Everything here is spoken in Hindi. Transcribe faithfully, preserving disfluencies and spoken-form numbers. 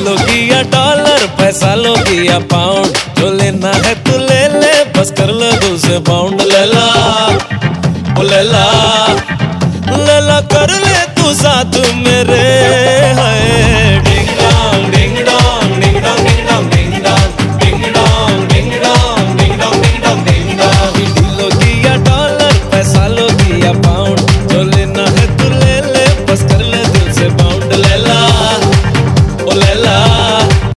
लोगी या डॉलर, पैसा लोगी या पाउंड, जो लेना है तू ले ले, बस कर लो दूसरे बाउंड। लैला ओ लैला, लैला कर ले तू साथ मेरे, हाय